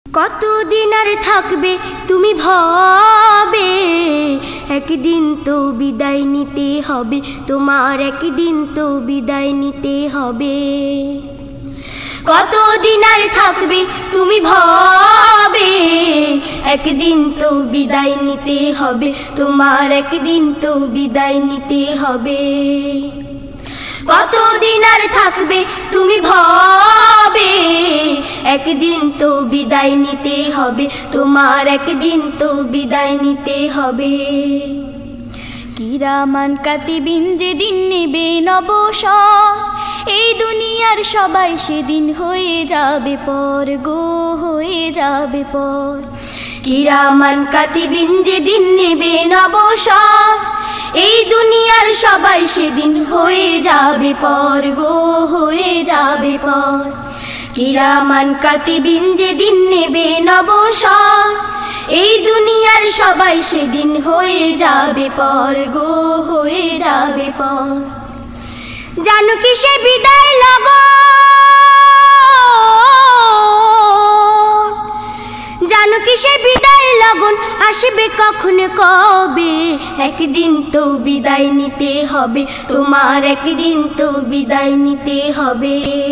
কতদিন আর থাকবে তুমি ভবে, একদিন তো বিদায় নিতে হবে তোমার, একদিন তো বিদায় নিতে হবে। কতদিন আর থাকবে তুমি ভবে, একদিন তো বিদায় নিতে হবে তোমার, একদিন তো বিদায় নিতে হবে। কতদিন আর থাকবে তুমি ভবে, একদিন তো বিদায় নিতে হবে তোমার, একদিন তো বিদায় নিতে হবে। কিরামান কাতিবিন যেদিন নেবে অবসর, এই দুনিয়ার সবাই সেদিন হয়ে যাবে পর গো, হয়ে যাবে পর। কিরামান কাতিবিন যেদিন নেবে অবসর, এই দুনিয়ার সবাই সেদিন হয়ে যাবে পর গো, হয়ে যাবে পর। কিরামান কাতিবিন যেদিন নেবে অবসর, এই দুনিয়ার সবাই সেদিন হয়ে যাবে পর গো, হয়ে যাবে পর। জানো কি সে বিদায় লগন, জানো কি সে বিদায় লগন আসবে কখন কবে, একদিন তো বিদায় নিতে হবে তোমার, একদিন তো বিদায় নিতে হবে।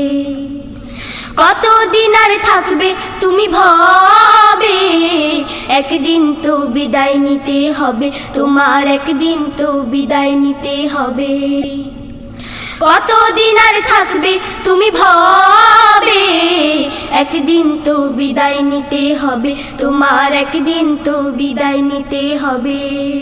কতদিন আর থাকবে তুমি ভবে, একদিন তো বিদায় নিতে হবে তোমার, একদিন তো বিদায় নিতে হবে। কতদিন আর থাকবে তুমি ভবে, একদিন তো বিদায় নিতে হবে তোমার, একদিন তো বিদায় নিতে হবে।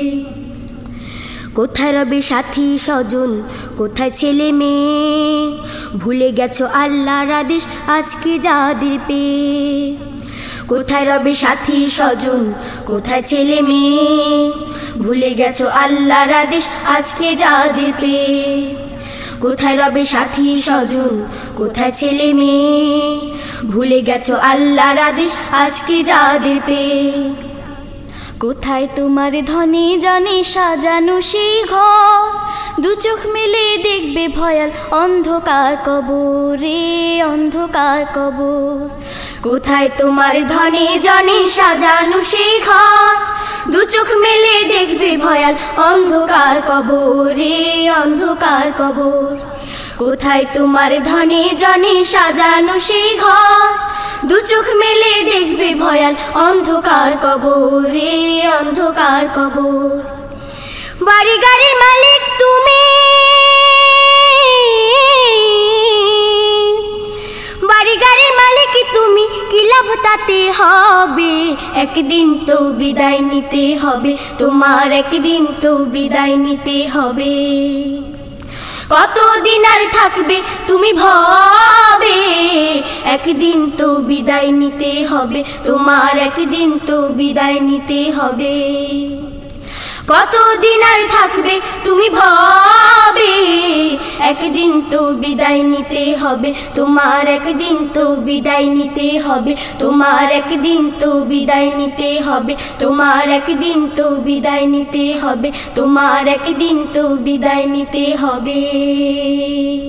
কোথায় রবে সাথী স্বজন, কোথায় ছেলে মেয়ে, ভুলে গেছো আল্লাহর আদেশ আজকে যাদের পেয়ে। কোথায় রবে সাথী স্বজন, কোথায় ছেলে মেয়ে, ভুলে গেছো আল্লাহর আদেশ আজকে যাদের পেয়ে। কোথায় রবে সাথী স্বজন, কোথায় ছেলে মেয়ে, ভুলে গেছো আল্লাহর আদেশ আজকে যাদের পেয়ে। কোথায় তোমার ধনে জনে সাজানো সেই ঘর, দু চোখ মেলে দেখবে ভয়াল অন্ধকার কবর রে, অন্ধকার কবর। কোথায় তোমার ধনে জনে সাজানো সেই ঘর, দু চোখ মেলে দেখবে ভয়াল অন্ধকার কবর রে, অন্ধকার কবর। কোথায় তোমার ধনে জনে সাজানো সেই ঘর, দু চোখ মেলে দেখবে ভয়াল অন্ধকার কবর রে, অন্ধকার কবর। বাড়ি গাড়ির মালিক তুমি, বাড়ি গাড়ির মালিক তুমি, কি লাভ তাতে হবে, একদিন তো বিদায় নিতে হবে তোমার, একদিন তো বিদায় নিতে হবে। কতদিন আর থাকবে তুমি ভবে, একদিন তো বিদায় নিতে হবে তোমার, একদিন তো বিদায় নিতে হবে। কতদিন আর থাকবে তুমি ভবে, একদিন তো বিদায় নিতে হবে তোমার, একদিন তো বিদায় নিতে হবে তোমার, একদিন তো বিদায় নিতে হবে তোমার, একদিন তো বিদায় নিতে হবে তোমার, একদিন তো বিদায় নিতে হবে।